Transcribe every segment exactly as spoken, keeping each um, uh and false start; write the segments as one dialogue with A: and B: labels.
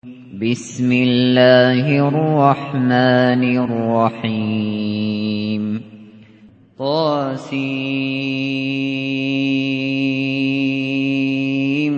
A: بسم الله الرحمن الرحيم طاسيم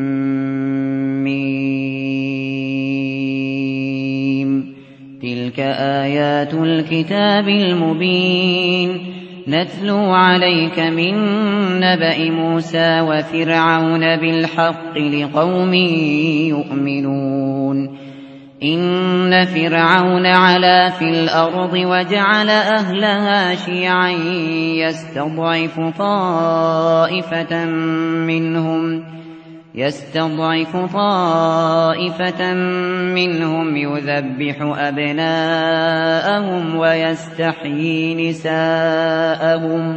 A: ميم تلك آيات الكتاب المبين نتلو عليك من نبأ موسى وفرعون بالحق لقوم يؤمنون إن فرعون علا في الأرض وجعل أهلها شيعا يستضعف طائفة منهم يستضعف طائفة منهم يذبح أبناءهم ويستحيي نساءهم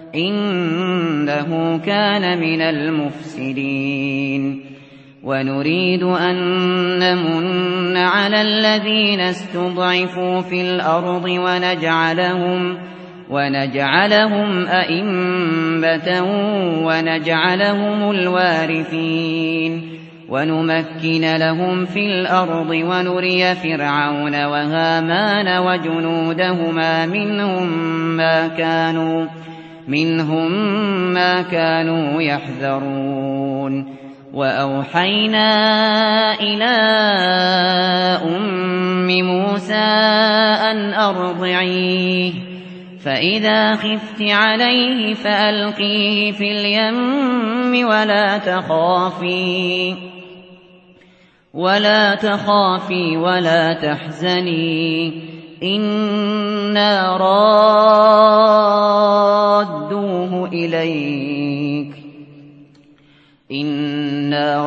A: إنه كان من المفسدين ونريد أن نمن على الذين استضعفوا في الأرض ونجعلهم ونجعلهم أئمة ونجعلهم الوارثين ونمكن لهم في الأرض ونري فرعون وهامان وجنودهما منهم ما كانوا منهم ما كانوا يحذرون وأوحينا إلى أم موسى أن أرضعيه فإذا خفت عليه فألقيه في اليم ولا تخافي ولا تخافي ولا تحزني إنا رادوه إليك إنا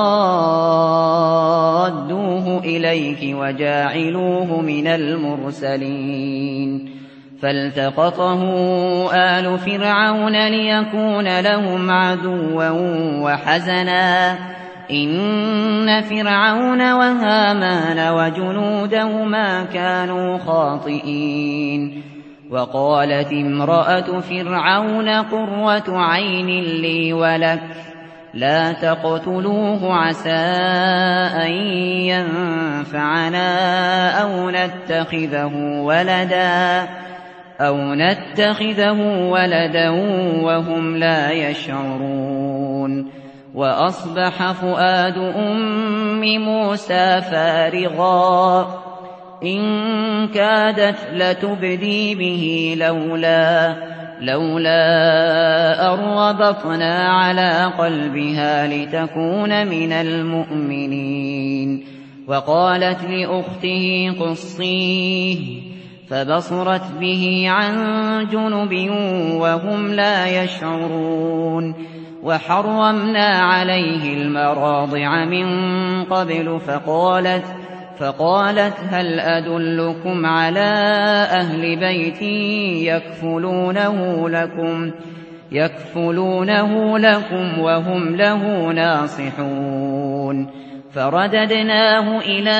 A: رادوه إليك وجاعلوه من المرسلين فالتقطه آل فرعون ليكون لهم عدوا وحزنا إن فرعون وهامان وجنودهما كانوا خاطئين وقالت امرأة فرعون قرة عين لي ولك لا تقتلوه عسى أن ينفعنا أو نتخذه ولدا أو نتخذه ولدا وهم لا يشعرون وأصبح فؤاد أم موسى فارغا إن كادت لتبدي به لولا لولا أربطنا على قلبها لتكون من المؤمنين وقالت لأخته قصيه فبصرت به عن جنب وهم لا يشعرون وحرمنا عليه المراضع من قبل فقالت فقالت هل أدلكم على أهل بيت يكفلونه لكم يكفلونه لكم وهم له ناصحون فرددناه إلى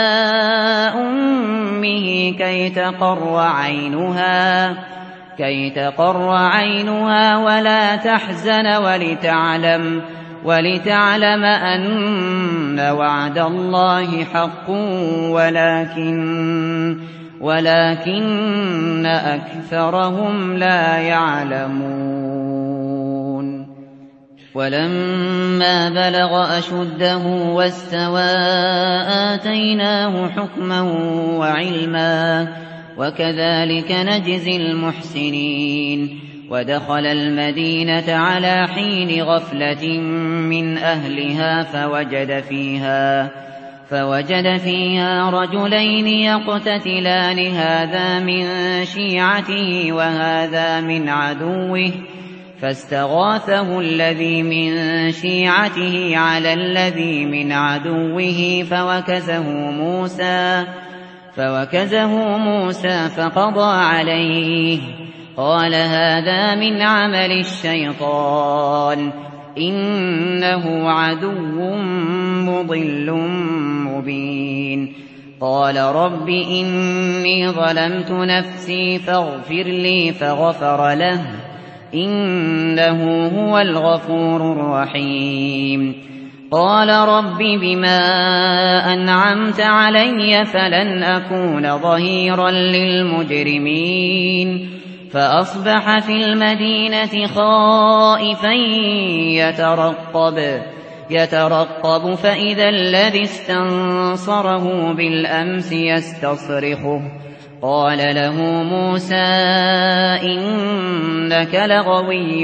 A: أمه كي تقر عينها كي تقر عينها ولا تحزن ولتعلم ولتعلم أن وعد الله حق ولكن ولكن أكثرهم لا يعلمون ولما بلغ أشده واستوى آتيناه حكما وعلما وكذلك نجزي المحسنين ودخل المدينة على حين غفلة من أهلها فوجد فيها فوجد فيها رجلين يقتتلان هذا من شيعته وهذا من عدوه فاستغاثه الذي من شيعته على الذي من عدوه فوكزه موسى فوكزه موسى فقضى عليه قال هذا من عمل الشيطان إنه عدو مضل مبين قال رب إني ظلمت نفسي فاغفر لي فغفر له إنه هو الغفور الرحيم قال رب بما أنعمت علي فلن أكون ظهيرا للمجرمين فأصبح في المدينة خائفا يترقب يترقب فإذا الذي استنصره بالأمس يستصرخه قال له موسى إنك لغوي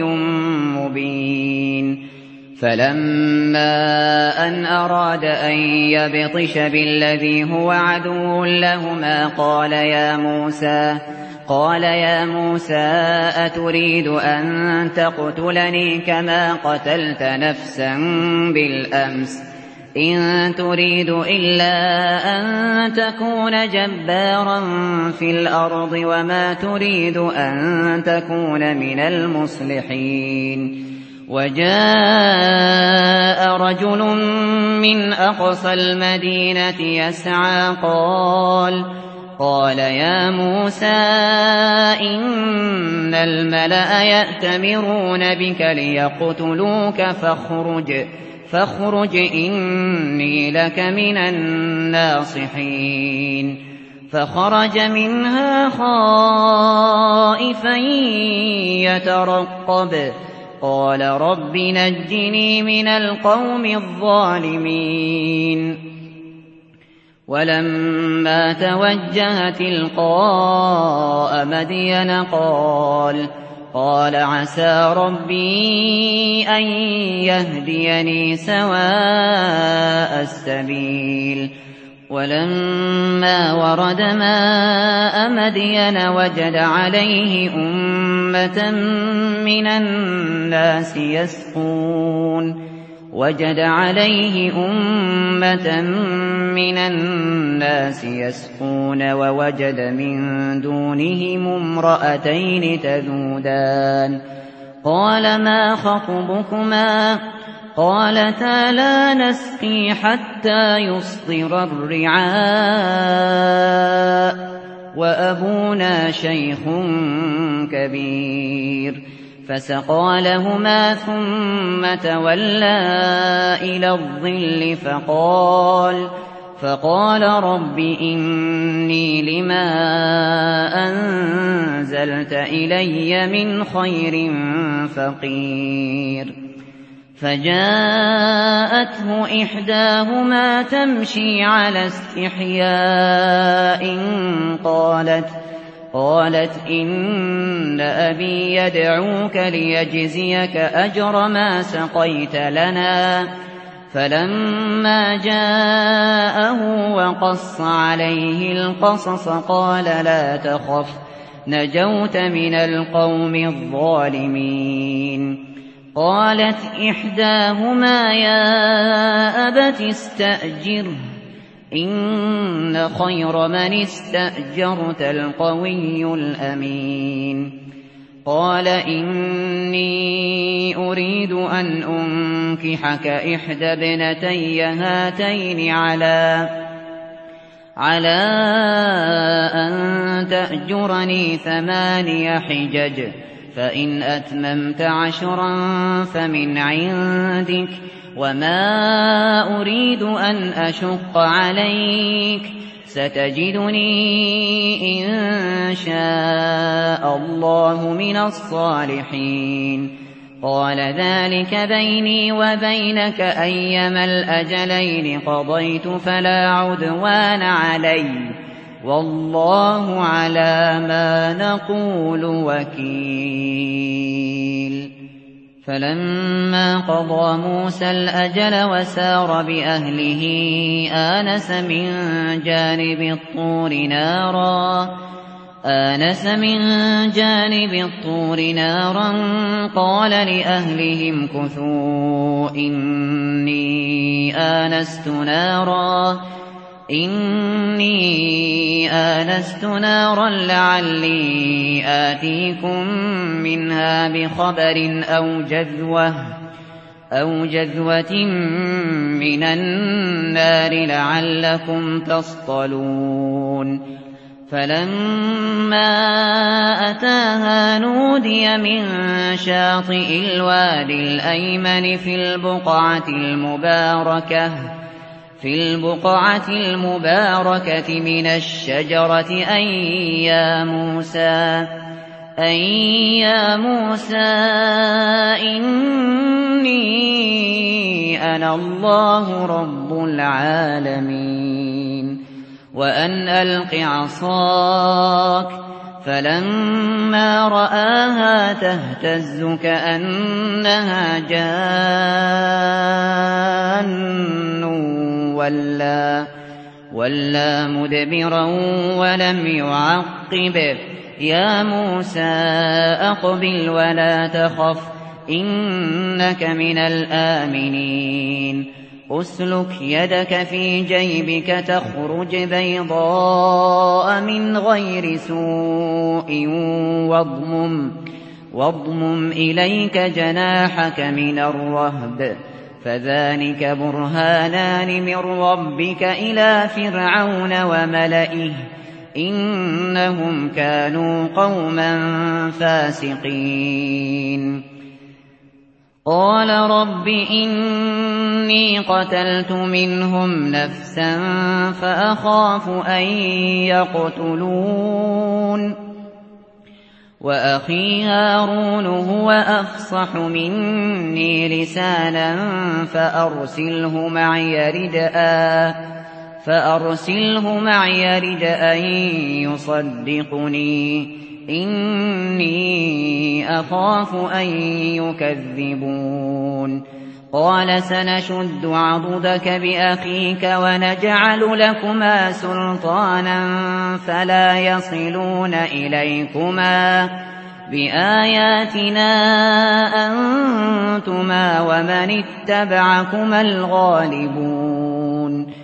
A: مبين فلما أن أراد أن يبطش بالذي هو عدو لهما قال يا موسى قال يا موسى أتريد أن تقتلني كما قتلت نفسا بالأمس إن تريد إلا أن تكون جبارا في الأرض وما تريد أن تكون من المصلحين وجاء رجل من أقصى المدينة يسعى قال قال يا موسى إن الملأ يأتمرون بك ليقتلوك فاخرج فاخرج إني لك من الناصحين فخرج منها خائفا يترقب قال رب نجني من القوم الظالمين ولما توجه تلقاء مدين قال قال عسى ربي أن يهديني سواء السبيل ولما ورد ماء مدين وجد عليه أمة من الناس يسقون وجد عليه أمة من الناس يسقون ووجد من دونهم امرأتين تذودان قال ما خطبكما قالتا لا نسقي حتى يصدر الرعاء وأبونا شيخ كبير فسقى لهما ثم تولى إلى الظل فقال فقال رب إني لما أنزلت إلي من خير فقير فجاءته إحداهما تمشي على استحياء قالت قالت إن أبي يدعوك ليجزيك أجر ما سقيت لنا فلما جاءه وقص عليه القصص قال لا تخف نجوت من القوم الظالمين قالت إحداهما يا أبت استأجره إن خير من استأجرت القوي الأمين قال إني أريد أن أنكحك إحدى ابنتي هاتين على على أن تأجرني ثماني حجج فإن أتممت عشرا فمن عندك وما أريد أن أشق عليك ستجدني إن شاء الله من الصالحين قال ذلك بيني وبينك أيما الأجلين قضيت فلا عدوان علي والله على ما نقول وكيل فلما قضى موسى الأجل وسار بأهله آنس من جانب الطور نارا آنس من جانب الطور نارا قال لأهلهم كثوا إني آنست نارا إني آنست نارا لعلي آتيكم منها بخبر أو جذوة أو جذوة من النار لعلكم تصطلون فلما أتاها نودي من شاطئ الوادي الأيمن في البقعة المباركة في البقعة المباركة من الشجرة أن يا موسى أن يا موسى إني أنا الله رب العالمين وأن ألق عصاك فلما رآها تهتز كأنها جان ولا, ولا مدبرا ولم يعقب يا موسى أقبل ولا تخف إنك من الآمنين أسلك يدك في جيبك تخرج بيضاء من غير سوء واضمم, واضمم إليك جناحك من الرهب فذلك برهانان من ربك إلى فرعون وملئه إنهم كانوا قوما فاسقين قال رب إني قتلت منهم نفسا فأخاف أن يقتلون وأخي هارون هو أفصح مني لسانا فأرسله معي ردءا فأرسله معي ردءا يصدقني إني أخاف أن يكذبون قال سنشد عضدك بأخيك ونجعل لكما سلطانا فلا يصلون إليكما بآياتنا أنتما ومن اتبعكما الغالبون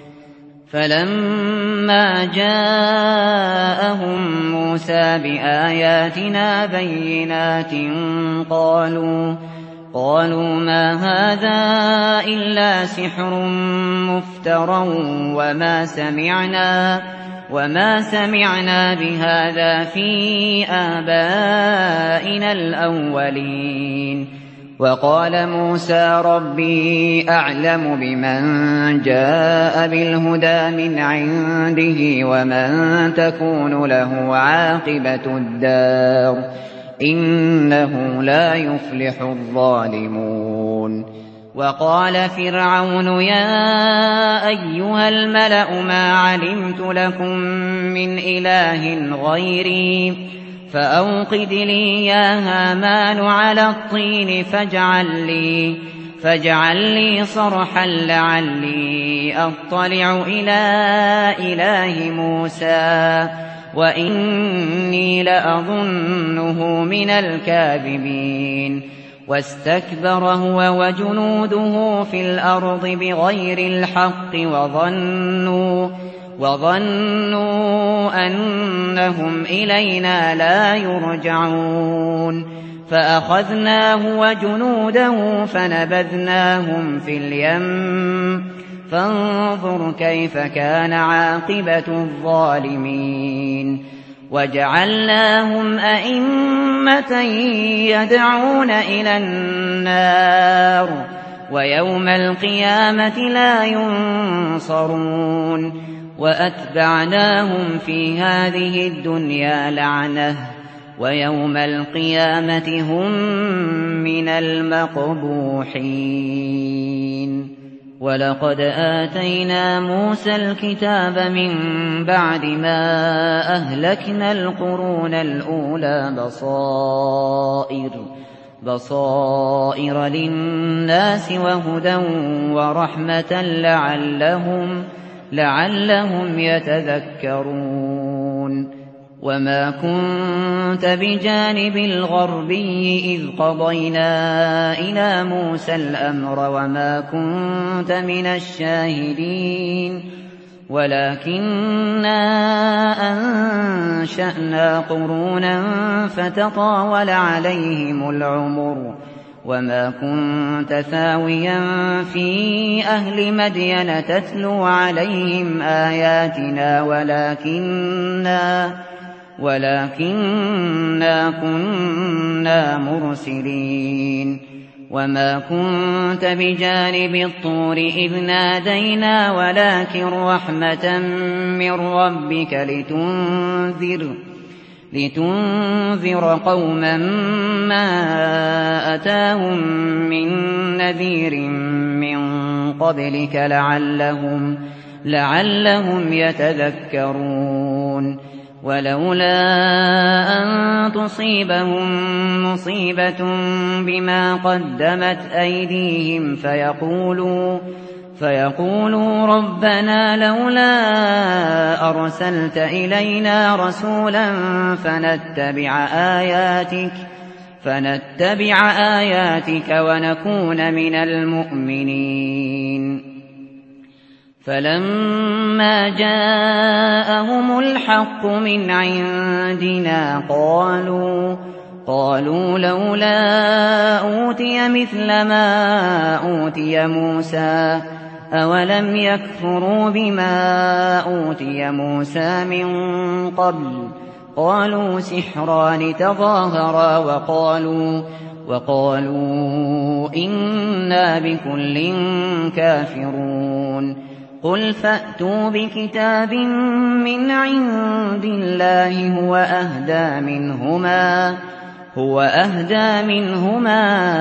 A: فلما جاءهم موسى بآياتنا بينات قالوا قالوا ما هذا إلا سحر مفترى وما سمعنا وما سمعنا بهذا في آبائنا الأولين وقال موسى ربي أعلم بمن جاء بالهدى من عنده ومن تكون له عاقبة الدار إنه لا يفلح الظالمون وقال فرعون يا أيها الملأ ما علمت لكم من إله غيري فأوقد لي يا هامان على الطين فاجعل لي, فاجعل لي صرحا لعلي أطلع إلى إله موسى وإني لأظنه من الكاذبين واستكبر هو وجنوده في الأرض بغير الحق وظنوا وظنوا أنهم إلينا لا يرجعون فأخذناه وجنوده فنبذناهم في اليم فانظر كيف كان عاقبة الظالمين وجعلناهم أئمة يدعون إلى النار ويوم القيامة لا ينصرون وأتبعناهم في هذه الدنيا لعنة ويوم القيامة هم من المقبوحين ولقد آتينا موسى الكتاب من بعد ما أهلكنا القرون الأولى بصائر بصائر للناس وهدى ورحمة لعلهم لعلهم يتذكرون وما كنت بجانب الغربي إذ قضينا إلى موسى الأمر وما كنت من الشاهدين ولكننا أنشأنا قرونا فتطاول عليهم العمر وما كنت ثاويا في أهل مدين تتلو عليهم آياتنا ولكننا, ولكننا كنا مرسلين وما كنت بجانب الطور إذ نادينا ولكن رحمة من ربك لتنذر لتنذر قوما ما أتاهم من نذير من قبلك لعلهم, لعلهم يتذكرون ولولا أن تصيبهم مصيبة بما قدمت أيديهم فيقولوا فيقولوا ربنا لولا أرسلت إلينا رسولا فنتبع آياتك فنتبع آياتك ونكون من المؤمنين فلما جاءهم الحق من عندنا قالوا قالوا لولا أوتي مثل ما أوتي موسى أولم يكفروا بما أوتي موسى من قبل قالوا سحران تظاهرا وقالوا وقالوا إنا بكل كافرون قل فأتوا بكتاب من عند الله هو أهدى منهما هو أهدى منهما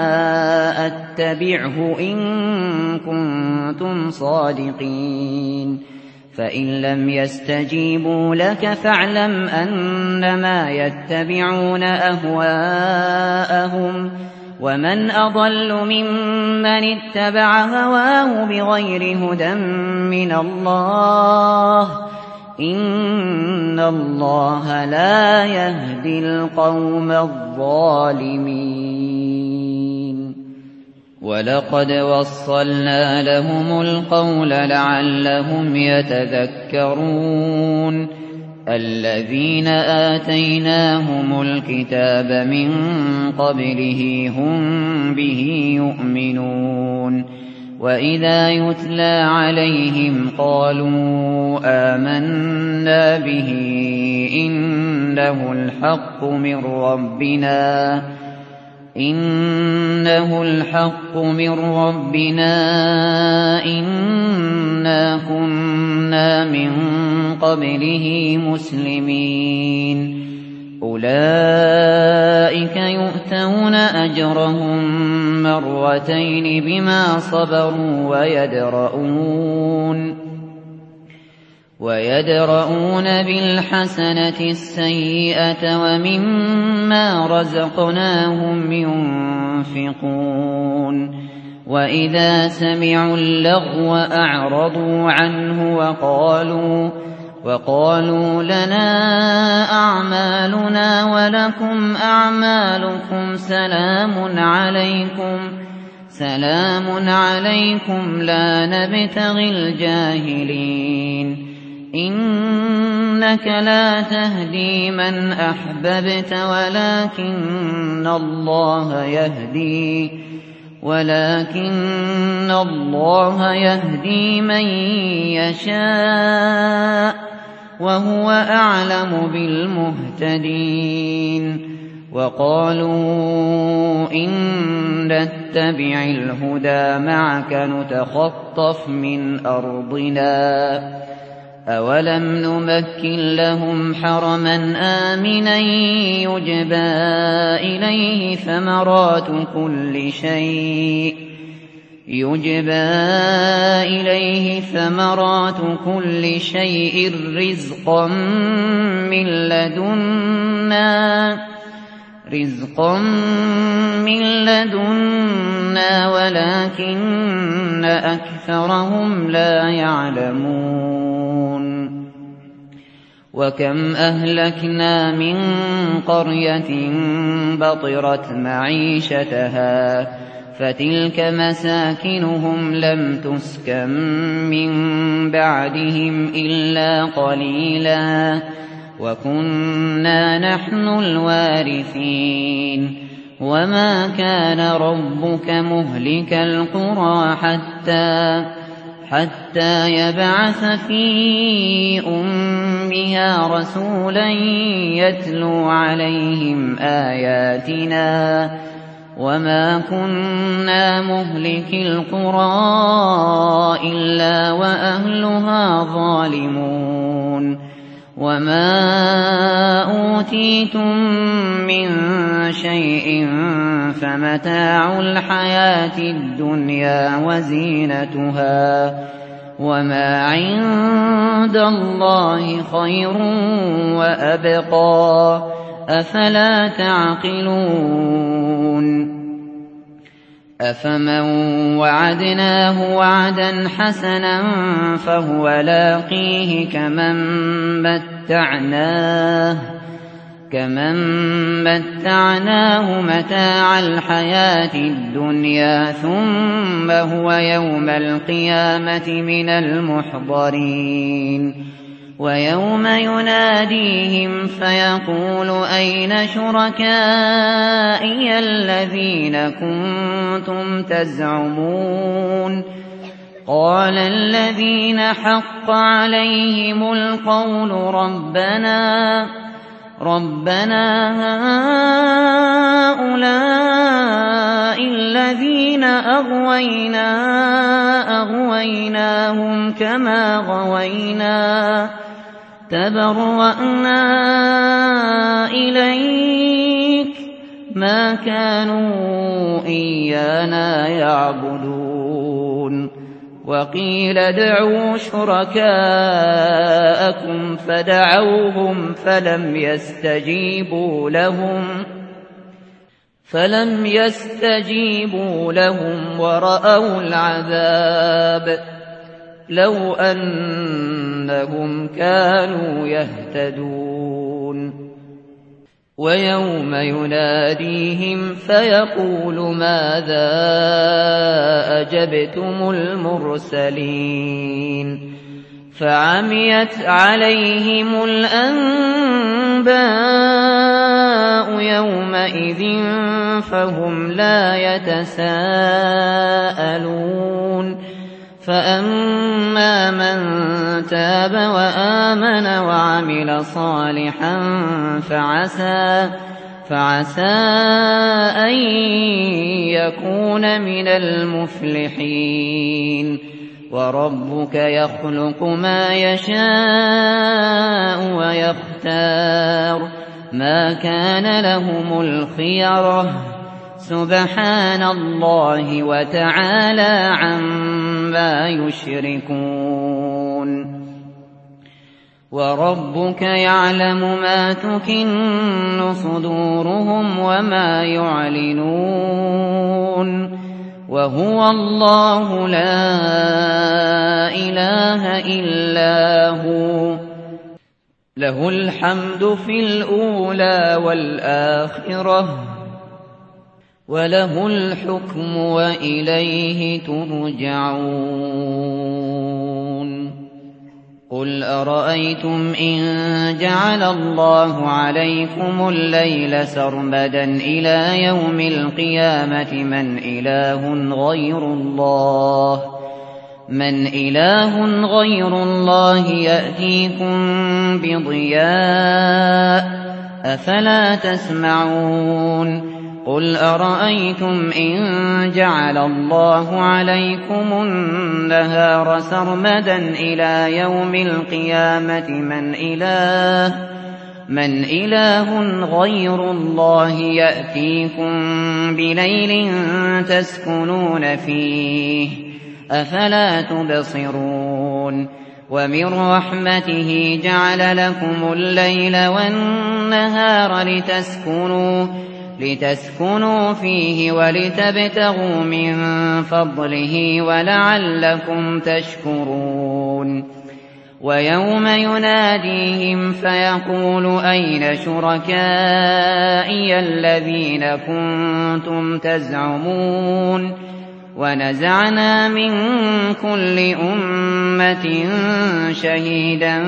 A: أتبعه إن كنتم صادقين فإن لم يستجيبوا لك فاعلم أنما يتبعون أهواءهم ومن أضل ممن اتبع هواه بغير هدى من الله إن الله لا يهدي القوم الظالمين ولقد وصلنا لهم القول لعلهم يتذكرون الذين آتيناهم الكتاب من قبله هم به يؤمنون وإذا يتلى عليهم قالوا آمنا به إنه الحق من ربنا إنه الحق من ربنا إنا كنا من قبله مسلمين أولئك يؤتون أجرهم مرتين بما صبروا ويدرؤون ويدرؤون بالحسنة السيئة ومما رزقناهم ينفقون وإذا سمعوا اللغو أعرضوا عنه وقالوا وقالوا لنا أعمالنا ولكم أعمالكم سلام عليكم سلام عليكم لا نبتغي الجاهلين إنك لا تهدي من أحببت ولكن الله يهدي ولكن الله يهدي من يشاء وهو أعلم بالمهتدين وقالوا إن نتبع الهدى معك نتخطف من أرضنا أولم نمكن لهم حرما آمنا يجبى إليه ثمرات كل شيء يجبى إليه ثمرات كل شيء رزقا من لدنا رزقا من لدنا ولكن أكثرهم لا يعلمون وكم أهلكنا من قرية بطرت معيشتها فتلك مساكنهم لم تسكن من بعدهم إلا قليلا وكنا نحن الوارثين وما كان ربك مهلك القرى حتى حتى يبعث في أمها رسولا يتلو عليهم آياتنا وما كنا مهلك القرى إلا وأهلها ظالمون وما أوتيتم من شيء فمتاع الحياة الدنيا وزينتها وما عند الله خير وأبقى أفلا تعقلون أفمن وعدناه وعدا حسنا فهو لاقيه كمن متعناه كمن متعناه متاع الحياة الدنيا ثم هو يوم القيامة من المحضرين ويوم يناديهم فيقول أين شركائي الذين كنتم تزعمون قال الذين حق عليهم القول ربنا ربنا هؤلاء الذين أغوينا أغويناهم كما غوينا تبرأنا إليك ما كانوا إيانا يعبدون وقيل ادعوا شركاءكم فدعوهم فلم يستجيبوا لهم فلم يستجيبوا لهم ورأوا العذاب لو أنهم كانوا يهتدون ويوم يناديهم فيقول ماذا أجبتم المرسلين فعميت عليهم الأنباء يومئذ فهم لا يتساءلون فأما من تاب وآمن وعمل صالحا فعسى فعسى أن يكون من المفلحين وربك يخلق ما يشاء ويختار ما كان لهم الخيرة سبحان الله وتعالى عما يشركون وربك يعلم ما تكن صدورهم وما يعلنون وهو الله لا إله إلا هو له الحمد في الأولى والآخرة وله الحكم وإليه ترجعون قل أرأيتم إن جعل الله عليكم الليل سرمدا إلى يوم القيامة من إله غير الله من إله غير الله يأتيكم بضياء أفلا تسمعون قل أرأيتم إن جعل الله عليكم النهار سرمدا إلى يوم القيامة من إله من إله غير الله يأتيكم بليل تسكنون فيه أفلا تبصرون ومن رحمته جعل لكم الليل والنهار لتسكنوا لتسكنوا فيه ولتبتغوا من فضله ولعلكم تشكرون ويوم يناديهم فيقول أين شركائي الذين كنتم تزعمون ونزعنا من كل أمة شهيدا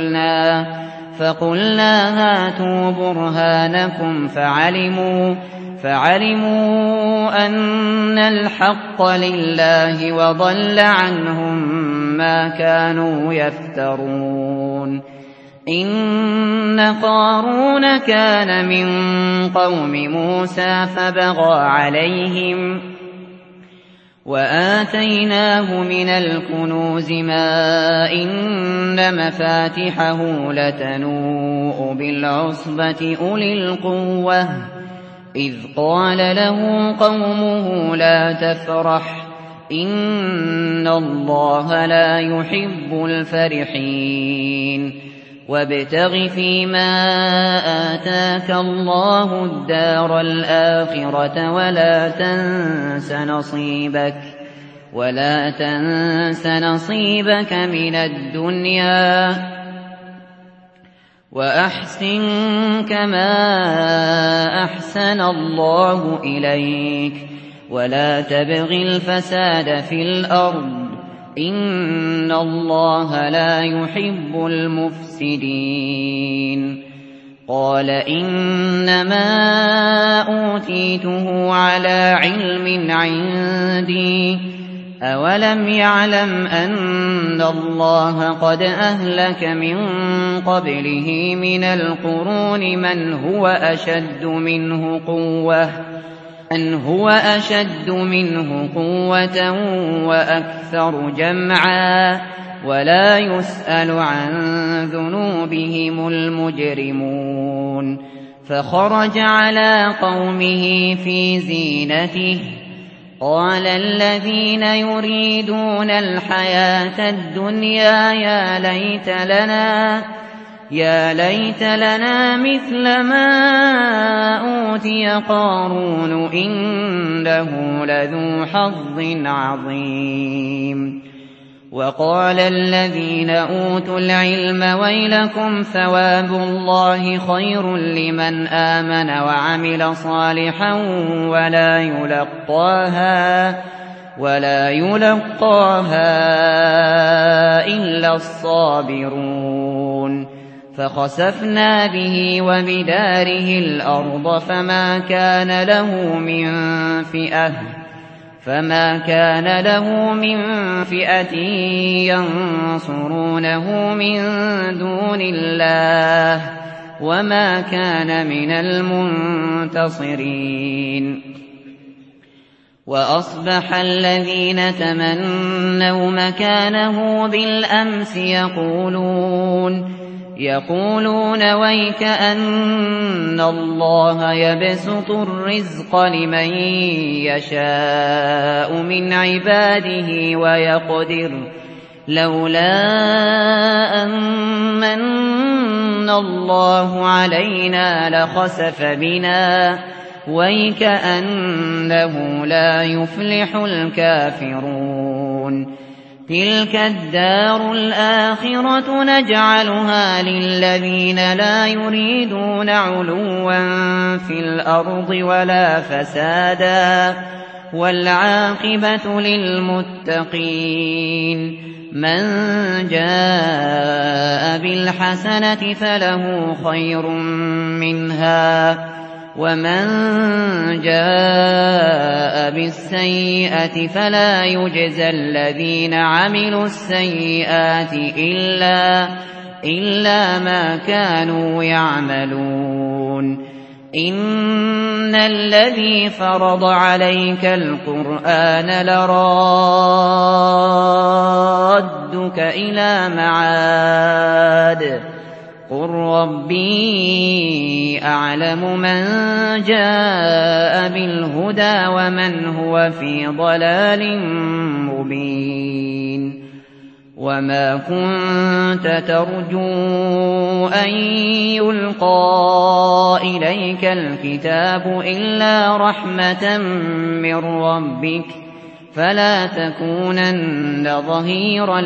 A: فقلنا فقلنا هاتوا برهانكم فعلموا فعلموا أن الحق لله وضل عنهم ما كانوا يفترون إن قارون كان من قوم موسى فبغى عليهم وآتيناه من الكنوز ما إن مفاتحه لتنوء بالعصبة أولي القوة إذ قال له قومه لا تفرح إن الله لا يحب الفرحين وابتغ فيما آتاك الله الدار الآخرة ولا تنس نصيبك ولا تنس نصيبك من الدنيا وأحسن كما أحسن الله إليك ولا تبغ الفساد في الأرض إن الله لا يحب المفسدين قال إنما أوتيته على علم عندي أولم يعلم أن الله قد أهلك من قبله من القرون من هو أشد منه قوة أن هو أشد منه قوة وأكثر جمعا ولا يسأل عن ذنوبهم المجرمون فخرج على قومه في زينته قال الذين يريدون الحياة الدنيا يا ليت لنا يا ليت لنا مثل ما أوتي قارون إنه لذو حظ عظيم وقال الذين أوتوا العلم ويلكم ثواب الله خير لمن آمن وعمل صالحا ولا يلقاها ولا يلقاها إلا الصابرون فخسفنا به وبداره الأرض فما كان له من فئة فما كان له من فئة ينصرونه من دون الله وما كان من المنتصرين وأصبح الذين تمنوا مكانه بالأمس يقولون يقولون ويك أن الله يبسط الرزق لمن يشاء من عباده ويقدر لولا أمن الله علينا لخسف بنا ويك أنه لا يفلح الكافرون تلك الدار الآخرة نجعلها للذين لا يريدون علوا في الأرض ولا فسادا والعاقبة للمتقين من جاء بالحسنة فله خير منها ومن جاء بالسيئة فلا يجزى الذين عملوا السيئات إلا, إلا ما كانوا يعملون إن الذي فرض عليك القرآن لرادك إلى معاد قل ربي أعلم من جاء بالهدى ومن هو في ضلال مبين وما كنت ترجو أن يلقى إليك الكتاب إلا رحمة من ربك فلا تكونن ظهيرا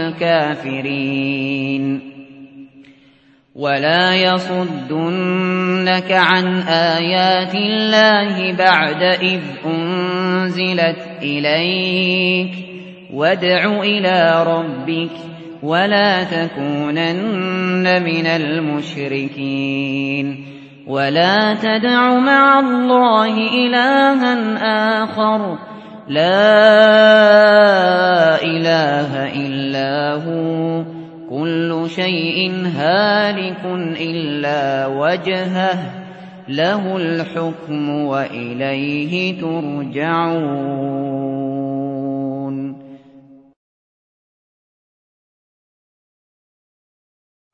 A: للكافرين ولا يصدنك عن آيات الله بعد إذ أنزلت إليك وادع إلى ربك ولا تكونن من المشركين ولا تدع مع الله إلها آخر لا إله إلا هو كل شيء هالك إلا وجهه له الحكم وإليه ترجعون.